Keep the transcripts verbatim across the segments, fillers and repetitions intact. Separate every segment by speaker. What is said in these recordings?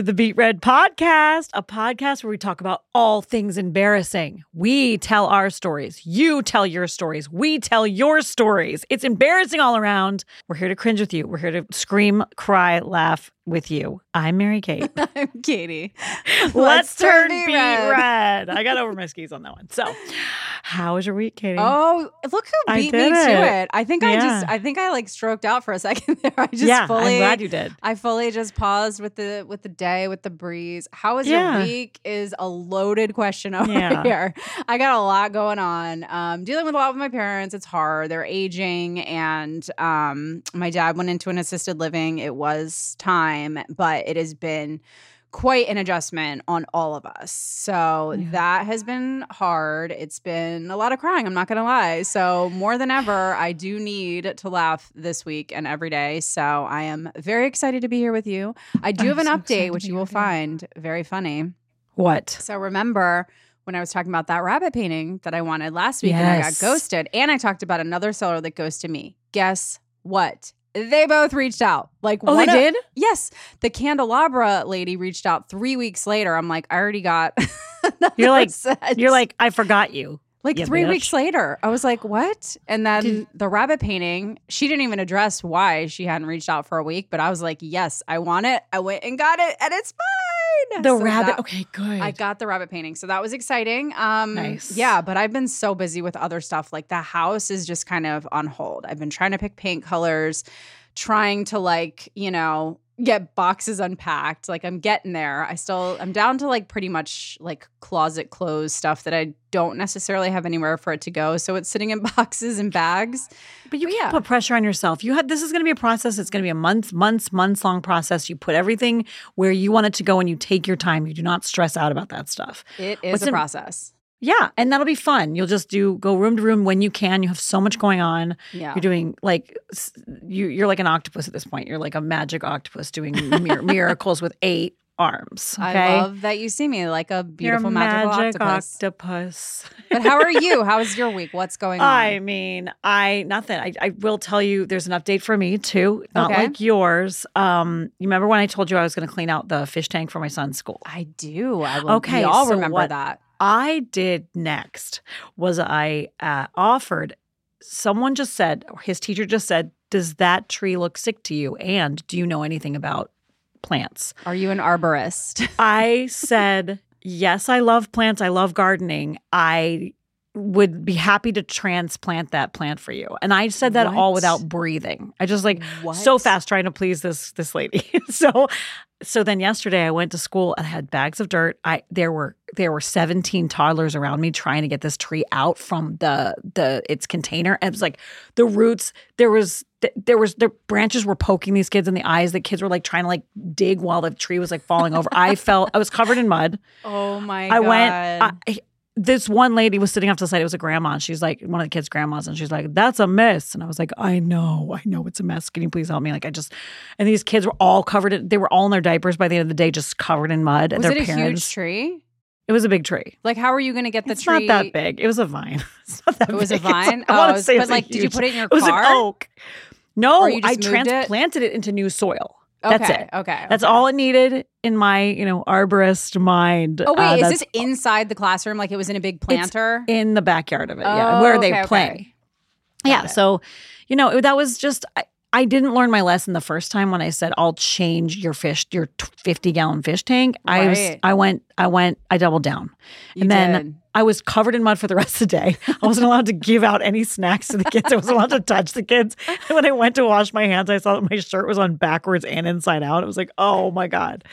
Speaker 1: to the Beat Red Podcast, a podcast where we talk about all things embarrassing. We tell our stories. You tell your stories. We tell your stories. It's embarrassing all around. We're here to cringe with you. We're here to scream, cry, laugh with you. I'm Mary Kate.
Speaker 2: I'm Katie.
Speaker 1: Let's, Let's turn Beat red. red. I got over my skis on that one. So, how was your week, Katie?
Speaker 2: Oh, look who beat me
Speaker 1: it.
Speaker 2: to it. I think
Speaker 1: yeah.
Speaker 2: I just, I think I like stroked out for a second there. I just
Speaker 1: yeah,
Speaker 2: fully,
Speaker 1: I'm glad you did.
Speaker 2: I fully just paused with the with the day, with the breeze. How was
Speaker 1: yeah.
Speaker 2: your week is a loaded question over
Speaker 1: yeah.
Speaker 2: here. I got a lot going on. Um, dealing with a lot with my parents. It's hard. They're aging, and um, my dad went into an assisted living. It was time, but it has been quite an adjustment on all of us. So yeah. that has been hard. It's been a lot of crying, I'm not going to lie. So more than ever, I do need to laugh this week and every day. So I am very excited to be here with you. I do
Speaker 1: I'm
Speaker 2: have an
Speaker 1: so
Speaker 2: update, which you will find very funny.
Speaker 1: What?
Speaker 2: So remember when I was talking about that rabbit painting that I wanted last week
Speaker 1: yes.
Speaker 2: and I got ghosted, and I talked about another seller that ghosted me. Guess what? They both reached out. Like,
Speaker 1: oh, they
Speaker 2: of,
Speaker 1: did?
Speaker 2: Yes. The candelabra lady reached out three weeks later. I'm like, I already got
Speaker 1: You're like,
Speaker 2: set.
Speaker 1: you're like, I forgot you.
Speaker 2: Like
Speaker 1: you
Speaker 2: three
Speaker 1: bitch.
Speaker 2: weeks later, I was like, what? And then
Speaker 1: Did-
Speaker 2: the rabbit painting, she didn't even address why she hadn't reached out for a week, but I was like, yes, I want it. I went and got it, and it's fine.
Speaker 1: The
Speaker 2: So
Speaker 1: rabbit.
Speaker 2: that-
Speaker 1: okay, good.
Speaker 2: I got the rabbit painting. So that was exciting. Um,
Speaker 1: Nice.
Speaker 2: Yeah, but I've been so busy with other stuff. Like the house is just kind of on hold. I've been trying to pick paint colors, trying to like, you know, get boxes unpacked. Like I'm getting there. I still, I'm down to like pretty much like closet clothes stuff that I don't necessarily have anywhere for it to go. So it's sitting in boxes and bags.
Speaker 1: But you
Speaker 2: But
Speaker 1: can't
Speaker 2: yeah.
Speaker 1: put pressure on yourself. You had this is going to be a process. It's going to be a month, months, months long process. You put everything where you want it to go, and you take your time. You do not stress out about that stuff.
Speaker 2: It is
Speaker 1: What's
Speaker 2: a
Speaker 1: in-
Speaker 2: process.
Speaker 1: Yeah, and that'll be fun. You'll just do go room to room when you can. You have so much going on.
Speaker 2: Yeah.
Speaker 1: You're doing like s- you. You're like an octopus at this point. You're like a magic octopus doing mir- miracles with eight arms. Okay?
Speaker 2: I love that you see me like a beautiful
Speaker 1: You're a
Speaker 2: magical
Speaker 1: magic
Speaker 2: octopus.
Speaker 1: octopus.
Speaker 2: But how are you? How was your week? What's going on?
Speaker 1: I mean, I nothing. I, I will tell you there's an update for me too. Not
Speaker 2: Okay.
Speaker 1: like yours. Um, you remember when I told you I was going to clean out the fish tank for my son's school?
Speaker 2: I do. I will,
Speaker 1: Okay,
Speaker 2: we all
Speaker 1: so
Speaker 2: remember
Speaker 1: what-
Speaker 2: that.
Speaker 1: I did next was I uh, offered, someone just said, or his teacher just said, does that tree look sick to you? And do you know anything about plants?
Speaker 2: Are you an arborist?
Speaker 1: I said, yes, I love plants. I love gardening. I would be happy to transplant that plant for you. And I said that all
Speaker 2: What?
Speaker 1: without breathing. I just like
Speaker 2: What?
Speaker 1: so fast trying to please this this lady. so so then yesterday I went to school and I had bags of dirt. I there were there were seventeen toddlers around me trying to get this tree out from the the its container. And it was like the roots, there was there was the branches were poking these kids in the eyes. The kids were like trying to like dig while the tree was like falling over. I felt I was covered in mud.
Speaker 2: Oh my
Speaker 1: I
Speaker 2: God.
Speaker 1: went I, this one lady was sitting off to the side. It was a grandma. And she's like, one of the kids' grandmas. And she's like, that's a mess. And I was like, I know. I know it's a mess. Can you please help me? Like, I just, and these kids were all covered in, they were all in their diapers by the end of the day, just covered in mud.
Speaker 2: Was
Speaker 1: Their
Speaker 2: it a
Speaker 1: parents,
Speaker 2: huge tree?
Speaker 1: It was a big tree.
Speaker 2: Like, how are you going to get the
Speaker 1: It's
Speaker 2: tree?
Speaker 1: not that big. It was a vine. It's not that
Speaker 2: It was a
Speaker 1: big. It's
Speaker 2: vine?
Speaker 1: like- I wanna
Speaker 2: Oh,
Speaker 1: say it
Speaker 2: but
Speaker 1: was a
Speaker 2: like, did you
Speaker 1: huge-
Speaker 2: put it in your
Speaker 1: It was
Speaker 2: car?
Speaker 1: an oak. No,
Speaker 2: Or you
Speaker 1: I
Speaker 2: just moved it?
Speaker 1: transplanted it into new soil. That's
Speaker 2: Okay,
Speaker 1: it.
Speaker 2: okay,
Speaker 1: That's
Speaker 2: okay.
Speaker 1: all it needed in my, you know, arborist mind.
Speaker 2: Oh, wait.
Speaker 1: Uh,
Speaker 2: is
Speaker 1: that's
Speaker 2: this inside the classroom? Like it was in a big planter?
Speaker 1: in the backyard of it? Yeah,
Speaker 2: Oh,
Speaker 1: where they
Speaker 2: okay,
Speaker 1: play.
Speaker 2: okay.
Speaker 1: Yeah.
Speaker 2: Got it.
Speaker 1: So, you know, that was just, I, I didn't learn my lesson the first time when I said, I'll change your fish, your fifty gallon fish tank. I was,
Speaker 2: Right.
Speaker 1: I went, I went, I doubled down.
Speaker 2: You
Speaker 1: and then
Speaker 2: did.
Speaker 1: I was covered in mud for the rest of the day. I wasn't allowed to give out any snacks to the kids. I wasn't allowed to touch the kids. And when I went to wash my hands, I saw that my shirt was on backwards and inside out. It was like, oh my God.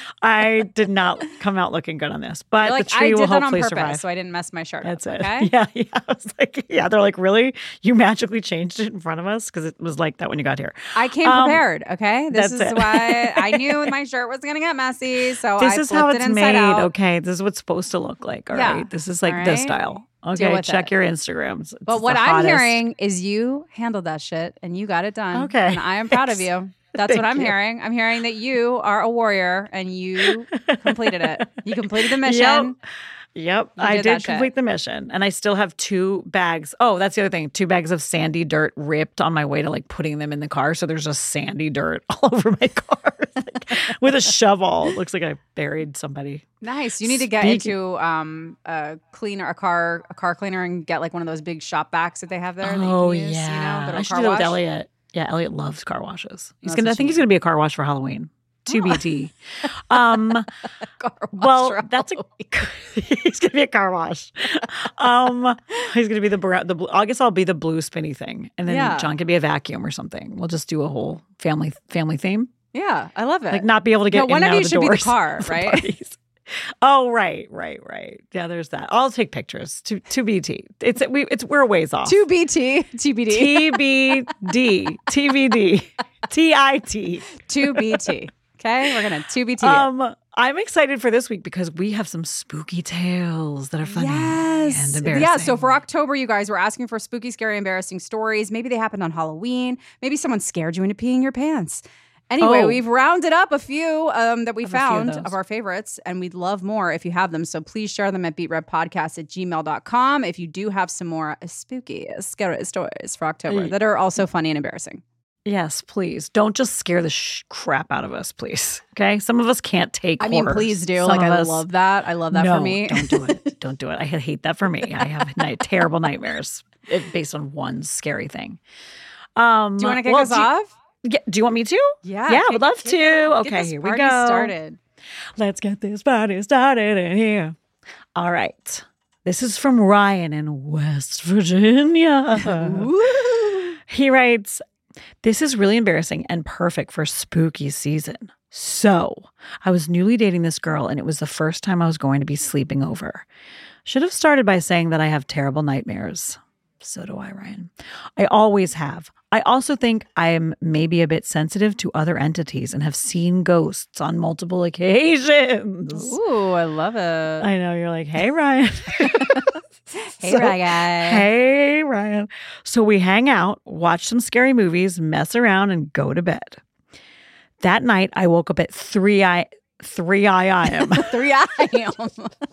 Speaker 1: I did not come out looking good on this. But
Speaker 2: You're like,
Speaker 1: the tree
Speaker 2: I
Speaker 1: will
Speaker 2: did that on
Speaker 1: hopefully
Speaker 2: purpose,
Speaker 1: survive.
Speaker 2: so I didn't mess my shirt
Speaker 1: That's
Speaker 2: up.
Speaker 1: it.
Speaker 2: Okay.
Speaker 1: Yeah, yeah. I was like, yeah. They're like, really? You magically changed it in front of us? Because it was like that when you got here.
Speaker 2: I came
Speaker 1: Um,
Speaker 2: prepared. Okay. This
Speaker 1: that's
Speaker 2: is
Speaker 1: it.
Speaker 2: why I knew my shirt was going to get messy. So
Speaker 1: This
Speaker 2: I
Speaker 1: is how
Speaker 2: flipped
Speaker 1: it's
Speaker 2: it inside
Speaker 1: made.
Speaker 2: out.
Speaker 1: Okay. This is what's supposed to look like. All right.
Speaker 2: Yeah.
Speaker 1: This is like
Speaker 2: All
Speaker 1: this
Speaker 2: right.
Speaker 1: style.
Speaker 2: Deal
Speaker 1: Okay.
Speaker 2: with
Speaker 1: Check
Speaker 2: it.
Speaker 1: your Instagrams. It's
Speaker 2: But what
Speaker 1: the
Speaker 2: I'm
Speaker 1: hottest.
Speaker 2: hearing is you handled that shit and you got it done.
Speaker 1: Okay.
Speaker 2: And I am proud of you. That's
Speaker 1: Thank
Speaker 2: what I'm
Speaker 1: you.
Speaker 2: hearing. I'm hearing that you are a warrior and you completed it. You completed the mission.
Speaker 1: Yep. Yep,
Speaker 2: You
Speaker 1: I
Speaker 2: did
Speaker 1: did
Speaker 2: that shit.
Speaker 1: complete the mission, and I still have two bags. Oh, that's the other thing: two bags of sandy dirt ripped on my way to like putting them in the car. So there's just sandy dirt all over my car like, with a shovel. It looks like I buried somebody.
Speaker 2: Nice. You need to get
Speaker 1: Speaking-
Speaker 2: into um a cleaner, a car, a car cleaner, and get like one of those big shop vacs that they have there. that you
Speaker 1: Oh
Speaker 2: can use,
Speaker 1: yeah,
Speaker 2: you know, go to a
Speaker 1: I should
Speaker 2: car
Speaker 1: do that with
Speaker 2: wash.
Speaker 1: Elliot. Yeah, Elliot loves car washes. He's
Speaker 2: That's
Speaker 1: gonna. I
Speaker 2: what
Speaker 1: think
Speaker 2: you
Speaker 1: he's gonna be a car wash for Halloween. To B T. Um,
Speaker 2: Car wash
Speaker 1: well,
Speaker 2: for
Speaker 1: that's a.
Speaker 2: Halloween.
Speaker 1: He's gonna be a car wash. Um, he's gonna be the bra- the. blue- I guess I'll be the blue spinny thing, and then
Speaker 2: Yeah.
Speaker 1: John could be a vacuum or something. We'll just do a whole family family theme.
Speaker 2: Yeah, I love it.
Speaker 1: Like not be able to get
Speaker 2: No,
Speaker 1: in
Speaker 2: one
Speaker 1: and
Speaker 2: of
Speaker 1: out
Speaker 2: you
Speaker 1: the
Speaker 2: should be the
Speaker 1: doors
Speaker 2: car,
Speaker 1: for
Speaker 2: right?
Speaker 1: parties. Oh right, right, right. Yeah, there's that. I'll take pictures to to B T. It's we it's we're a ways off.
Speaker 2: two B T, T B D,
Speaker 1: T B D, T V D, T I T.
Speaker 2: two B T. Okay, we're gonna two B T.
Speaker 1: Um, I'm excited for this week because we have some spooky tales that are funny and
Speaker 2: Yes.
Speaker 1: embarrassing.
Speaker 2: Yeah. So for October, you guys were asking for spooky, scary, embarrassing stories. Maybe they happened on Halloween. Maybe someone scared you into peeing your pants. Anyway,
Speaker 1: Oh.
Speaker 2: we've rounded up a few um, that we
Speaker 1: Of a few of
Speaker 2: found of,
Speaker 1: those.
Speaker 2: our favorites, and we'd love more if you have them. So please share them at beatrepodcast at gmail dot com if you do have some more spooky, scary stories for October
Speaker 1: Hey.
Speaker 2: that are also funny and embarrassing.
Speaker 1: Yes, please. Don't just scare the sh- crap out of us, please. Okay? Some of us can't take
Speaker 2: I mean,
Speaker 1: horror.
Speaker 2: please do.
Speaker 1: Some
Speaker 2: like,
Speaker 1: of
Speaker 2: I
Speaker 1: us-
Speaker 2: love that. I love that
Speaker 1: no,
Speaker 2: for me.
Speaker 1: don't do it. Don't do it. I hate that for me. I have night, terrible nightmares eh, based on one scary thing. Um,
Speaker 2: Do you want to kick
Speaker 1: well,
Speaker 2: us
Speaker 1: do you-
Speaker 2: off?
Speaker 1: Yeah, do you want me to?
Speaker 2: Yeah.
Speaker 1: Yeah, I
Speaker 2: kick-
Speaker 1: would love
Speaker 2: kick
Speaker 1: to.
Speaker 2: it off. Get
Speaker 1: Okay,
Speaker 2: this
Speaker 1: here we
Speaker 2: party
Speaker 1: go.
Speaker 2: started.
Speaker 1: Let's get this party started in here. All right. This is from Ryan in West Virginia.
Speaker 2: Woo.
Speaker 1: He writes, this is really embarrassing and perfect for spooky season. So, I was newly dating this girl and it was the first time I was going to be sleeping over. Should have started by saying that I have terrible nightmares. So do I, Ryan. I always have. I also think I am maybe a bit sensitive to other entities and have seen ghosts on multiple occasions.
Speaker 2: Ooh, I love it.
Speaker 1: I know you're like, hey, Ryan.
Speaker 2: Hey,
Speaker 1: So-
Speaker 2: Ryan.
Speaker 1: Hey, Ryan. So we hang out, watch some scary movies, mess around, and go to bed. That night, I woke up at three I three I am.
Speaker 2: three I am.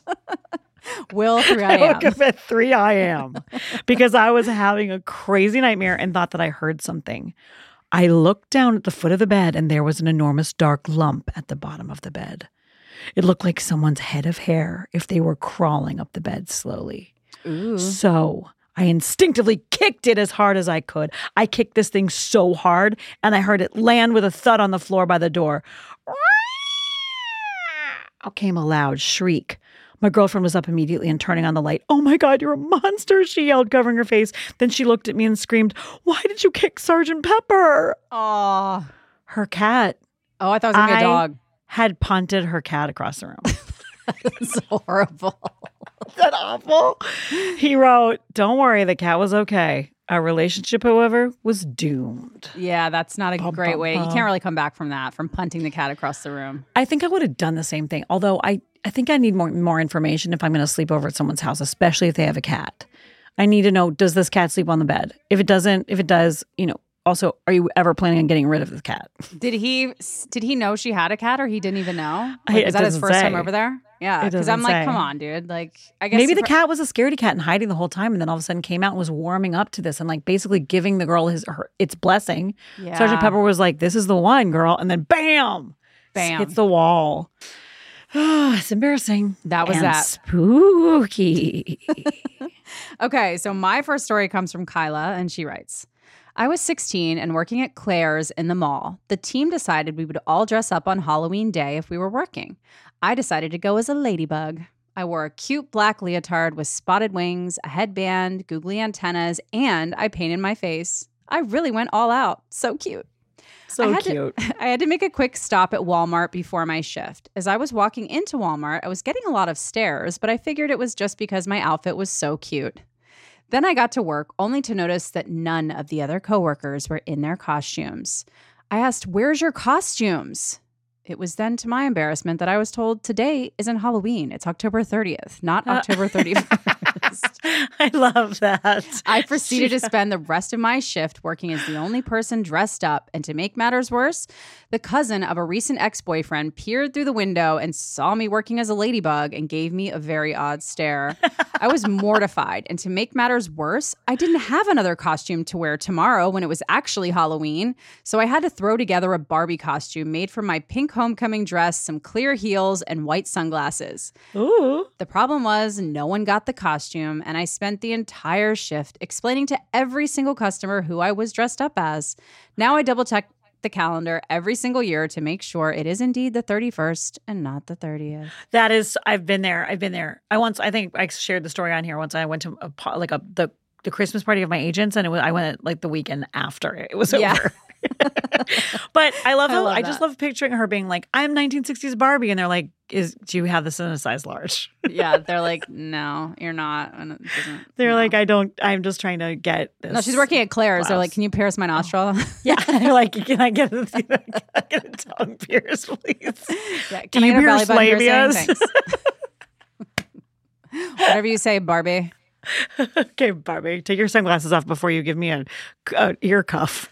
Speaker 2: Will three I
Speaker 1: I
Speaker 2: am.
Speaker 1: woke up at three I am because I was having a crazy nightmare and thought that I heard something. I looked down at the foot of the bed and there was an enormous dark lump at the bottom of the bed. It looked like someone's head of hair if they were crawling up the bed slowly.
Speaker 2: Ooh.
Speaker 1: So I instinctively kicked it as hard as I could. I kicked this thing so hard and I heard it land with a thud on the floor by the door. Out came a loud shriek. My girlfriend was up immediately and turning on the light. Oh my God, you're a monster, she yelled, covering her face. Then she looked at me and screamed, why did you kick Sergeant Pepper?
Speaker 2: Oh.
Speaker 1: Her cat
Speaker 2: Oh, I thought it was going to be
Speaker 1: I-
Speaker 2: a dog.
Speaker 1: had punted her cat across the room.
Speaker 2: That's horrible.
Speaker 1: Is that awful? He wrote, don't worry, the cat was okay. Our relationship, however, was doomed.
Speaker 2: Yeah, that's not a
Speaker 1: Bum,
Speaker 2: great
Speaker 1: bum,
Speaker 2: way. You
Speaker 1: bum.
Speaker 2: can't really come back from that, from punting the cat across the room.
Speaker 1: I think I would have done the same thing. Although I, I think I need more more information if I'm going to sleep over at someone's house, especially if they have a cat. I need to know, does this cat sleep on the bed? If it doesn't, if it does, you know, also, are you ever planning on getting rid of the cat?
Speaker 2: Did he did he know she had a cat or he didn't even know?
Speaker 1: I-
Speaker 2: Like,
Speaker 1: it
Speaker 2: was that his
Speaker 1: doesn't
Speaker 2: first time
Speaker 1: say.
Speaker 2: over there? Yeah,
Speaker 1: It
Speaker 2: because
Speaker 1: doesn't
Speaker 2: I'm like,
Speaker 1: say.
Speaker 2: come on, dude. Like, I guess
Speaker 1: Maybe the
Speaker 2: if-
Speaker 1: cat was a scaredy cat and hiding the whole time, and then all of a sudden came out and was warming up to this and like basically giving the girl his her, its blessing.
Speaker 2: Yeah.
Speaker 1: Sergeant Pepper was like, "This is the one, girl," and then bam,
Speaker 2: Bam.
Speaker 1: hits the wall. It's embarrassing.
Speaker 2: That was
Speaker 1: and
Speaker 2: that.
Speaker 1: spooky.
Speaker 2: Okay, so my first story comes from Kyla, and she writes, I was sixteen and working at Claire's in the mall. The team decided we would all dress up on Halloween Day if we were working. I decided to go as a ladybug. I wore a cute black leotard with spotted wings, a headband, googly antennas, and I painted my face. I really went all out. So cute.
Speaker 1: So
Speaker 2: I had to-
Speaker 1: cute.
Speaker 2: I had to make a quick stop at Walmart before my shift. As I was walking into Walmart, I was getting a lot of stares, but I figured it was just because my outfit was so cute. Then I got to work only to notice that none of the other coworkers were in their costumes. I asked, "Where's your costumes?" It was then, to my embarrassment, that I was told today isn't Halloween. It's October thirtieth, not uh, October thirty-first.
Speaker 1: I love that.
Speaker 2: I proceeded yeah. to spend the rest of my shift working as the only person dressed up. And to make matters worse, the cousin of a recent ex-boyfriend peered through the window and saw me working as a ladybug and gave me a very odd stare. I was mortified. And to make matters worse, I didn't have another costume to wear tomorrow when it was actually Halloween. So I had to throw together a Barbie costume made from my pink homecoming dress, some clear heels, and white sunglasses.
Speaker 1: Ooh.
Speaker 2: The problem was no one got the costume, and I spent the entire shift explaining to every single customer who I was dressed up as. Now I double-check the calendar every single year to make sure it is indeed the thirty-first and not the thirtieth.
Speaker 1: That is, I've been there. I've been there. I once, I think I shared the story on here. Once I went to a, like a the the Christmas party of my agents, and it was, I went like the weekend after it was
Speaker 2: yeah.
Speaker 1: over. But I love how
Speaker 2: I, love
Speaker 1: I just love picturing her being like, I'm nineteen sixties Barbie, and they're like, "Is do you have this in a size large?"
Speaker 2: Yeah, they're like, "No, you're not." And it doesn't,
Speaker 1: they're
Speaker 2: no.
Speaker 1: like, "I don't. I'm just trying to get this."
Speaker 2: No, she's working at Claire's.
Speaker 1: blouse.
Speaker 2: They're like, "Can you pierce my nostril?"
Speaker 1: Oh. Yeah, they're like, "Can I get a, can I get a tongue pierce, please?"
Speaker 2: Yeah, can
Speaker 1: do
Speaker 2: I
Speaker 1: you
Speaker 2: get a
Speaker 1: pierce
Speaker 2: belly button
Speaker 1: labias?
Speaker 2: piercing? Whatever you say, Barbie.
Speaker 1: Okay, Barbie, take your sunglasses off before you give me a, a ear cuff.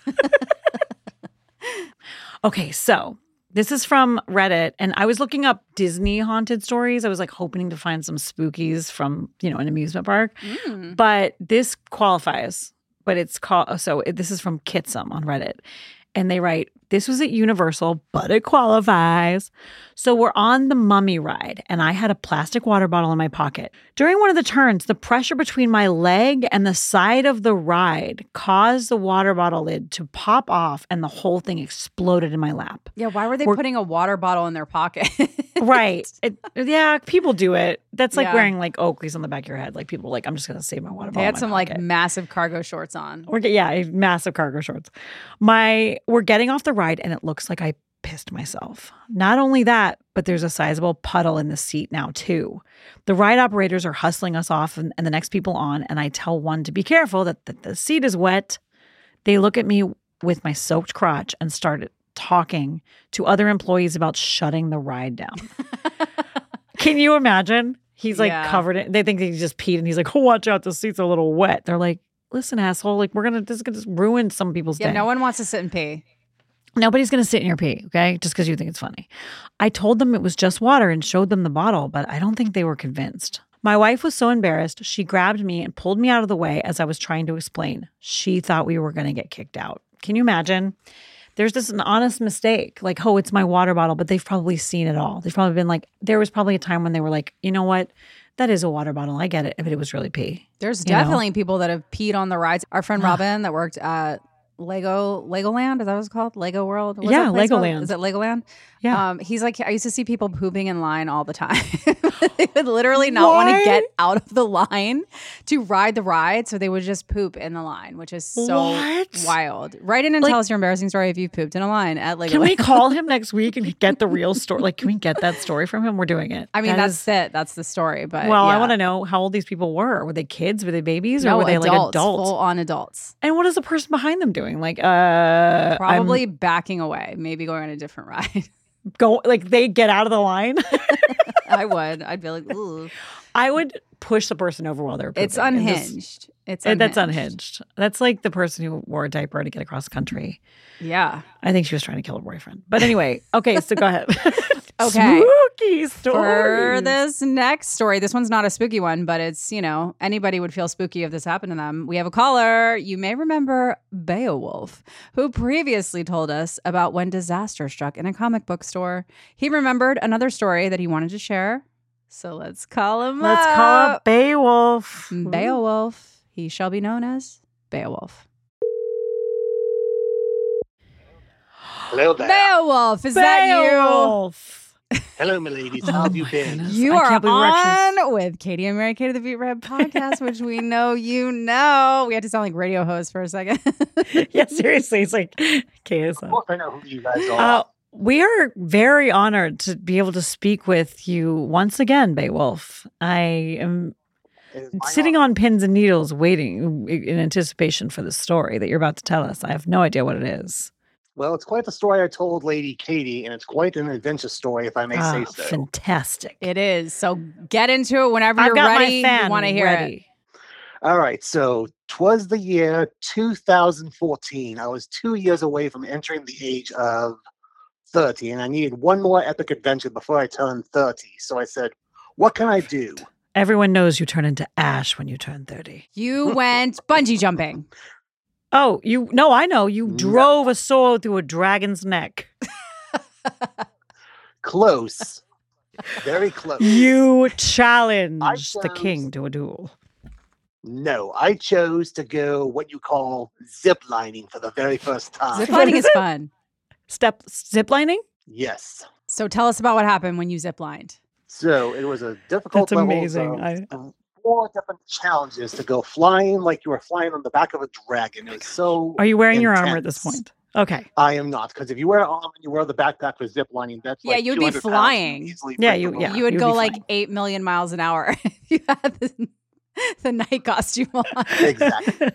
Speaker 1: Okay, so this is from Reddit, and I was looking up Disney haunted stories. I was like hoping to find some spookies from, you know, an amusement park.
Speaker 2: Mm.
Speaker 1: But this qualifies, but it's called, so it, this is from Kitsum on Reddit. And they write, this was at Universal, but it qualifies. So we're on the Mummy ride, and I had a plastic water bottle in my pocket. During one of the turns, the pressure between my leg and the side of the ride caused the water bottle lid to pop off, and the whole thing exploded in my lap.
Speaker 2: Yeah, why were they
Speaker 1: We're,
Speaker 2: putting a water bottle in their pocket?
Speaker 1: Right. It, yeah, people do it. That's like
Speaker 2: Yeah.
Speaker 1: wearing like Oakleys on the back of your head. Like people are like, I'm just going to save my water bottle.
Speaker 2: They had
Speaker 1: in my
Speaker 2: some
Speaker 1: pocket.
Speaker 2: like massive cargo shorts on.
Speaker 1: We're, yeah, massive cargo shorts. My we're getting off the ride, and it looks like I pissed myself. Not only that, but there's a sizable puddle in the seat now too. The ride operators are hustling us off and, and the next people on, and I tell one to be careful that, that the seat is wet. They look at me with my soaked crotch and started talking to other employees about shutting the ride down. Can you imagine? He's like
Speaker 2: Yeah.
Speaker 1: covered in, they think he just peed, and he's like, oh, watch out, the seat's a little wet. They're like, listen, asshole, like we're gonna this is gonna just ruin some people's
Speaker 2: Yeah,
Speaker 1: day.
Speaker 2: no one wants to sit and pee.
Speaker 1: Nobody's gonna sit in your pee, okay? Just because you think it's funny. I told them it was just water and showed them the bottle, but I don't think they were convinced. My wife was so embarrassed, she grabbed me and pulled me out of the way as I was trying to explain. She thought we were gonna get kicked out. Can you imagine? There's this an honest mistake, like, oh, it's my water bottle, but they've probably seen it all. They've probably been like, there was probably a time when they were like, you know what? That is a water bottle. I get it, but it was really pee.
Speaker 2: There's
Speaker 1: You know?
Speaker 2: definitely people that have peed on the rides. Our friend Robin that worked at Lego Legoland, is that what it's called? Lego World? What's
Speaker 1: Yeah,
Speaker 2: that place called?
Speaker 1: Legoland.
Speaker 2: Is it Legoland?
Speaker 1: Yeah.
Speaker 2: Um, he's like, I used to see people pooping in line all the time. They would literally not want to
Speaker 1: What?
Speaker 2: get out of the line to ride the ride, so they would just poop in the line, which is so
Speaker 1: What?
Speaker 2: wild. Write in and
Speaker 1: Like-
Speaker 2: tell us your embarrassing story if you've pooped in a line at Legoland.
Speaker 1: Can we call him next week and get the real story? Like, can we get that story from him? We're doing it.
Speaker 2: I mean,
Speaker 1: That
Speaker 2: that's
Speaker 1: is-
Speaker 2: it. That's the story. But
Speaker 1: well, I
Speaker 2: yeah.
Speaker 1: want to know how old these people were. Were they kids? Were they babies? Or
Speaker 2: No,
Speaker 1: were they
Speaker 2: adults,
Speaker 1: like adults?
Speaker 2: full on adults.
Speaker 1: And what is the person behind them doing? Like, uh,
Speaker 2: Probably
Speaker 1: I'm
Speaker 2: backing away, maybe going on a different ride.
Speaker 1: go like they get out of the line.
Speaker 2: I would. I'd be like, ooh.
Speaker 1: I would push the person over while they're pooping.
Speaker 2: It's
Speaker 1: and just-
Speaker 2: unhinged. It's
Speaker 1: Uh,
Speaker 2: unhinged.
Speaker 1: That's unhinged. That's like the person who wore a diaper to get across the country.
Speaker 2: Yeah.
Speaker 1: I think she was trying to kill her boyfriend. But anyway, okay, so go ahead.
Speaker 2: Okay.
Speaker 1: Spooky story.
Speaker 2: For this next story, this one's not a spooky one, but it's, you know, anybody would feel spooky if this happened to them. We have a caller. You may remember Beowulf, who previously told us about when disaster struck in a comic book store. He remembered another story that he wanted to share. So let's call him
Speaker 1: Let's
Speaker 2: up.
Speaker 1: call up Beowulf.
Speaker 2: Beowulf. He shall be known as Beowulf.
Speaker 3: Hello there.
Speaker 2: Beowulf, is that
Speaker 1: Beowulf.
Speaker 3: Hello, my ladies.
Speaker 1: Oh
Speaker 3: How have you
Speaker 1: my
Speaker 3: been?
Speaker 1: goodness.
Speaker 2: you? You
Speaker 1: I
Speaker 2: are
Speaker 1: can't believe we're actually-
Speaker 2: on with Katie and Mary Kate of the Beat Red podcast, which we know you know. We had to sound like radio hosts for a second.
Speaker 1: Yeah, seriously. It's like, okay, it's
Speaker 3: Of course, I know who you guys are.
Speaker 1: Uh, we are very honored to be able to speak with you once again, Beowulf. I am
Speaker 3: It is my
Speaker 1: sitting
Speaker 3: honor.
Speaker 1: on pins and needles waiting in anticipation for the story that you're about to tell us. I have no idea what it is.
Speaker 3: Well, it's quite the story I told Lady Katie, and it's quite an adventure story, if I may
Speaker 1: Ah,
Speaker 3: say so.
Speaker 1: fantastic.
Speaker 2: It is. So get into it whenever
Speaker 1: I've
Speaker 2: you're
Speaker 1: got
Speaker 2: ready.
Speaker 1: my fan
Speaker 2: We want to hear it.
Speaker 1: ready.
Speaker 3: All right, so twas the year two thousand fourteen. I was two years away from entering the age of thirty, and I needed one more epic adventure before I turned thirty. So I said, what can I do?
Speaker 1: Everyone knows you turn into ash when you turn thirty.
Speaker 2: You went bungee jumping.
Speaker 1: Oh, you no, I know. You
Speaker 3: No.
Speaker 1: drove a sword through a dragon's neck.
Speaker 3: Close. Very close.
Speaker 1: You challenged the
Speaker 3: chose-
Speaker 1: king to a duel.
Speaker 3: No, I chose to go what you call zip lining for the very first time.
Speaker 2: Zip lining is fun.
Speaker 1: Step ziplining?
Speaker 3: Yes.
Speaker 2: So tell us about what happened when you zip lined.
Speaker 3: So it was a difficult
Speaker 1: That's
Speaker 3: levels
Speaker 1: amazing.
Speaker 3: of
Speaker 1: I-
Speaker 3: of four different challenges to go flying like you were flying on the back of a dragon. It was so
Speaker 1: Are you wearing your armor at this
Speaker 3: intense.
Speaker 1: point? Okay.
Speaker 3: I am not, because if you wear armor and you wear the backpack for zip lining, that's
Speaker 2: Yeah,
Speaker 3: like
Speaker 2: you'd be
Speaker 3: two hundred pounds,
Speaker 2: flying.
Speaker 3: you'd easily
Speaker 1: Yeah,
Speaker 3: break
Speaker 1: you-
Speaker 3: the
Speaker 1: yeah.
Speaker 3: rules.
Speaker 2: You would
Speaker 1: you'd
Speaker 2: go
Speaker 1: be
Speaker 2: like
Speaker 1: fine.
Speaker 2: eight million miles an hour if you had the, the night costume on.
Speaker 3: Exactly.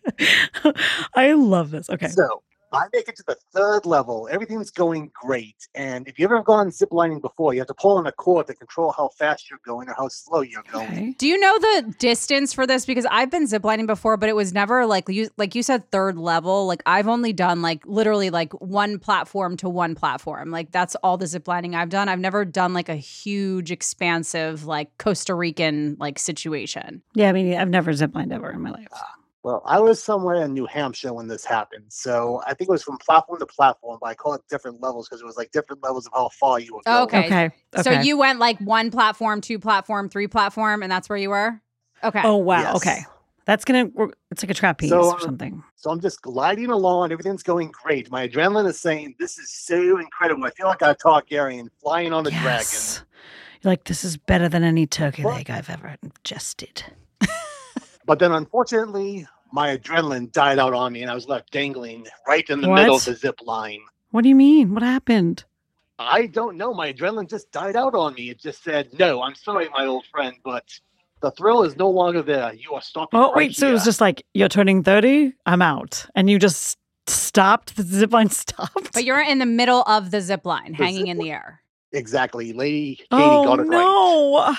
Speaker 1: I love this. Okay.
Speaker 3: So I make it to the third level. Everything's going great. And if you've ever gone ziplining before, you have to pull on a cord to control how fast you're going or how slow you're going.
Speaker 1: Okay.
Speaker 2: Do you know the distance for this? Because I've been ziplining before, but it was never like you like you said third level. Like I've only done like literally like one platform to one platform. Like that's all the ziplining I've done. I've never done like a huge, expansive like Costa Rican like situation.
Speaker 1: Yeah, I mean, I've never ziplined ever in my life.
Speaker 3: Well, I was somewhere in New Hampshire when this happened. So I think it was from platform to platform, but I call it different levels because it was like different levels of how far you were going.
Speaker 2: Okay.
Speaker 1: Okay. Okay.
Speaker 2: So you went like one platform, two platform, three platform, and that's where you were? Okay.
Speaker 1: Oh wow.
Speaker 3: Yes.
Speaker 1: Okay. That's gonna. work- It's like a trapeze
Speaker 3: So,
Speaker 1: or
Speaker 3: uh,
Speaker 1: something.
Speaker 3: So I'm just gliding along. Everything's going great. My adrenaline is saying, this is so incredible. I feel like a Targaryen flying on a
Speaker 1: Yes. You're like, this is better than any turkey
Speaker 3: What?
Speaker 1: leg I've ever ingested.
Speaker 3: dragon. But then unfortunately, my adrenaline died out on me and I was left dangling right in the middle of
Speaker 1: What?
Speaker 3: the zip line.
Speaker 1: What do you mean? What happened?
Speaker 3: I don't know. My adrenaline just died out on me. It just said, no, I'm sorry, my old friend, but the thrill is no longer there. You are stopping.
Speaker 1: Oh
Speaker 3: right
Speaker 1: wait, so it was
Speaker 3: here."
Speaker 1: just like you're turning thirty. I'm out, and you just stopped. The zip line stopped.
Speaker 2: But you're in the middle of the zip line,
Speaker 3: The
Speaker 2: hanging
Speaker 3: zip
Speaker 2: in the air.
Speaker 3: Exactly. Lady Katie
Speaker 1: oh
Speaker 3: got it right.
Speaker 1: no!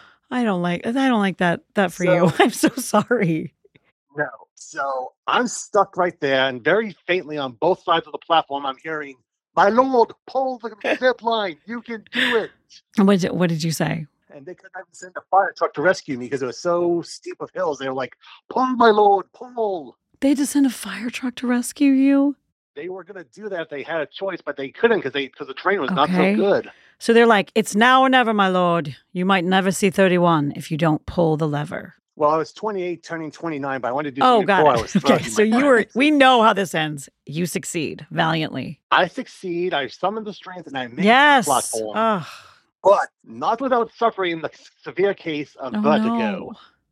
Speaker 1: I don't like. I don't like that. That for you.
Speaker 3: So-
Speaker 1: I'm so sorry.
Speaker 3: No. So I'm stuck right there, and very faintly on both sides of the platform, I'm hearing, "My lord, pull the zip line. You can do it."
Speaker 1: And what did, what did you say?
Speaker 3: And they couldn't even send a fire truck to rescue me because it was so steep of hills. They were like, "Pull, my lord, pull."
Speaker 1: They had to send a fire truck to rescue you.
Speaker 3: They were going to do that if they had a choice, but they couldn't because they because the train was not
Speaker 1: Okay.
Speaker 3: so good.
Speaker 1: So they're like, "It's now or never, my lord. You might never see thirty-one if you don't pull the lever."
Speaker 3: Well, I was twenty-eight, turning twenty-nine, but I wanted to do
Speaker 1: Oh,
Speaker 3: something before
Speaker 1: got
Speaker 3: I
Speaker 1: it.
Speaker 3: was
Speaker 1: Okay,
Speaker 3: thirty.
Speaker 1: so
Speaker 3: my
Speaker 1: you were.
Speaker 3: friend.
Speaker 1: We know how this ends. You succeed valiantly.
Speaker 3: I succeed. I summoned the strength, and I made
Speaker 1: Yes.
Speaker 3: the platform,
Speaker 1: Oh,
Speaker 3: but not without suffering the severe case of
Speaker 1: oh
Speaker 3: vertigo.
Speaker 1: no.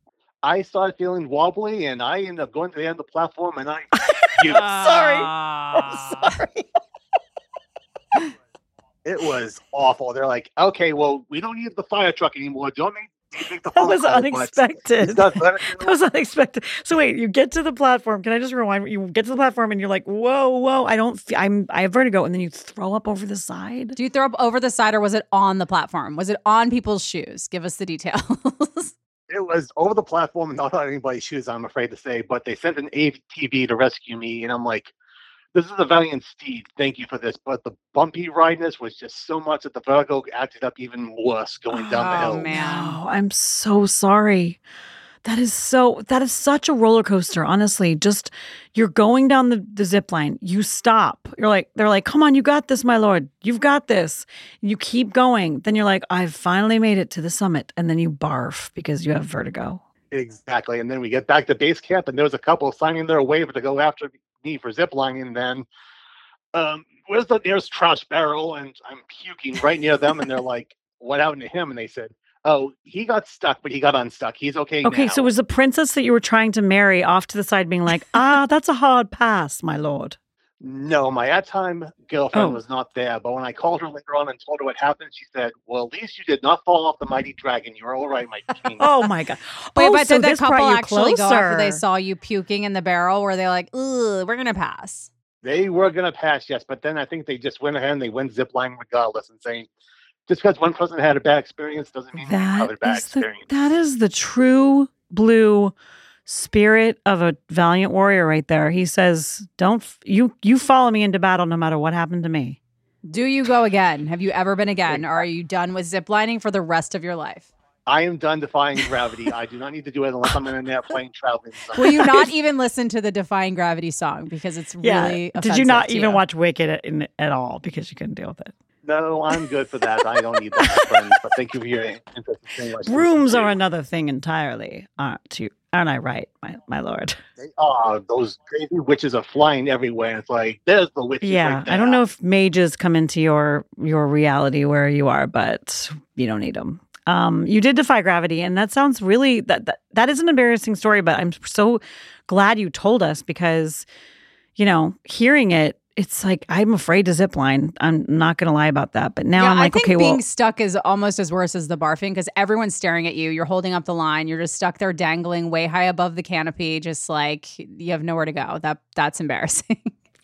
Speaker 3: I started feeling wobbly, and I ended up going to the end of the platform, and I
Speaker 1: I'm sorry.
Speaker 2: Ah.
Speaker 1: I'm sorry.
Speaker 3: it was awful. They're like, "Okay, well, we don't need the fire truck anymore. Don't make, make the
Speaker 1: That
Speaker 3: phone
Speaker 1: was
Speaker 3: call, but
Speaker 1: unexpected.
Speaker 3: he's got vertigo."
Speaker 1: That was unexpected. So wait, you get to the platform. Can I just rewind? You get to the platform and you're like, "Whoa, whoa! I don't. F- I'm. I have vertigo." And then you throw up over the side.
Speaker 2: Do you throw up over the side or was it on the platform? Was it on people's shoes? Give us the details.
Speaker 3: It was over the platform and not on anybody's shoes, I'm afraid to say, but they sent an A T V to rescue me, and I'm like, this is a valiant steed. Thank you for this. But the bumpy rideness was just so much that the vertigo acted up even worse going down the
Speaker 2: Oh,
Speaker 3: hill.
Speaker 2: man.
Speaker 1: No, I'm so sorry. That is so. That is such a roller coaster. Honestly, just you're going down the, the zip line. You stop. You're like, they're like, "Come on, you got this, my lord. You've got this." You keep going. Then you're like, "I've finally made it to the summit," and then you barf because you have vertigo.
Speaker 3: Exactly. And then we get back to base camp, and there was a couple signing their waiver to go after me for ziplining. And then, um, where's the nearest trash barrel? And I'm puking right near them, and they're like, "What happened to him?" And they said, "Oh, he got stuck, but he got unstuck. He's okay
Speaker 1: Okay,
Speaker 3: now."
Speaker 1: so was the princess that you were trying to marry off to the side, being like, "Ah, that's a hard pass, my lord."
Speaker 3: No, my at time girlfriend
Speaker 1: Oh.
Speaker 3: was not there. But when I called her later on and told her what happened, she said, "Well, at least you did not fall off the mighty dragon. You are all right, my king."
Speaker 1: Oh my god!
Speaker 2: Wait,
Speaker 1: oh,
Speaker 2: but
Speaker 1: so
Speaker 2: did the
Speaker 1: this
Speaker 2: couple
Speaker 1: brought you
Speaker 2: actually go after they
Speaker 1: closer.
Speaker 2: saw you puking in the barrel? Were they like, "Ugh, we're gonna pass"?
Speaker 3: They were going to pass, yes, but then I think they just went ahead and they went ziplining regardless and saying, just because one person had a bad experience doesn't mean they have
Speaker 1: That
Speaker 3: a bad
Speaker 1: is the
Speaker 3: experience.
Speaker 1: that is the true blue spirit of a valiant warrior right there. He says, "Don't f- you you follow me into battle no matter what happened to me."
Speaker 2: Do you go again? Have you ever been again? Or are you done with ziplining for the rest of your life?
Speaker 3: I am done defying gravity. I do not need to do it unless I'm in an airplane traveling somewhere.
Speaker 2: Will you not even listen to the Defying Gravity song because it's really
Speaker 1: Yeah. Did you not
Speaker 2: offensive to
Speaker 1: even
Speaker 2: you?
Speaker 1: watch Wicked at, in, at all because you couldn't deal with it?
Speaker 3: No, I'm good for that. I don't need that, my friends. But thank you for your interest in saying
Speaker 1: Rooms are another thing entirely, aren't you? Aren't I right, my, my lord?
Speaker 3: They are. Those crazy witches are flying everywhere. It's like, there's the witches
Speaker 1: Yeah,
Speaker 3: right there.
Speaker 1: I don't know if mages come into your your reality where you are, but you don't need them. Um, you did defy gravity, and that sounds really that, that that is an embarrassing story. But I'm so glad you told us because, you know, hearing it, it's like I'm afraid to zip line. I'm not going to lie about that. But now
Speaker 2: Yeah,
Speaker 1: I'm like,
Speaker 2: I think
Speaker 1: okay,
Speaker 2: being
Speaker 1: well,
Speaker 2: stuck is almost as worse as the barfing because everyone's staring at you. You're holding up the line. You're just stuck there dangling way high above the canopy, just like you have nowhere to go. That that's embarrassing.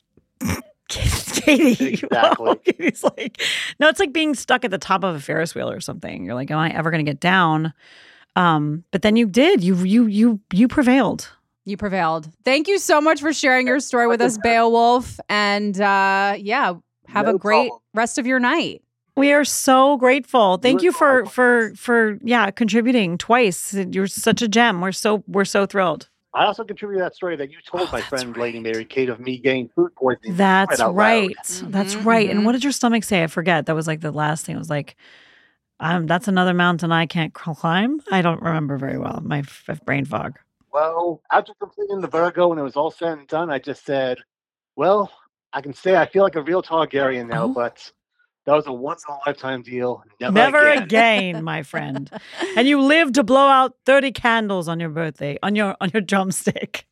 Speaker 1: Katie,
Speaker 3: Exactly.
Speaker 1: whoa, Katie's like, no, it's like being stuck at the top of a Ferris wheel or something. You're like, am I ever going to get down? Um, but then you did. You you you you prevailed.
Speaker 2: You prevailed. Thank you so much for sharing your story with us, Beowulf. And uh, yeah, have
Speaker 3: No
Speaker 2: a great
Speaker 3: problem.
Speaker 2: rest of your night.
Speaker 1: We are so grateful. Thank
Speaker 3: You
Speaker 1: you
Speaker 3: as
Speaker 1: for
Speaker 3: well.
Speaker 1: for for yeah contributing twice. You're such a gem. We're so we're so thrilled.
Speaker 3: I also contributed that story that you told
Speaker 1: Oh,
Speaker 3: my
Speaker 1: that's
Speaker 3: friend Lady
Speaker 1: right.
Speaker 3: Mary Kate of me getting food poisoning.
Speaker 1: That's
Speaker 3: out loud.
Speaker 1: right. That's
Speaker 2: Mhm,
Speaker 1: right.
Speaker 2: mhm.
Speaker 1: And what did your stomach say? I forget. That was like the last thing. It was like, um, that's another mountain I can't climb. I don't remember very well. My f- brain fog.
Speaker 3: Well, after completing the Virgo and it was all said and done, I just said, well, I can say I feel like a real Targaryen now,
Speaker 1: Oh.
Speaker 3: but that was a once in a lifetime deal. Never,
Speaker 1: Never
Speaker 3: again.
Speaker 1: again, my friend. And you live to blow out thirty candles on your birthday, on your on your drumstick.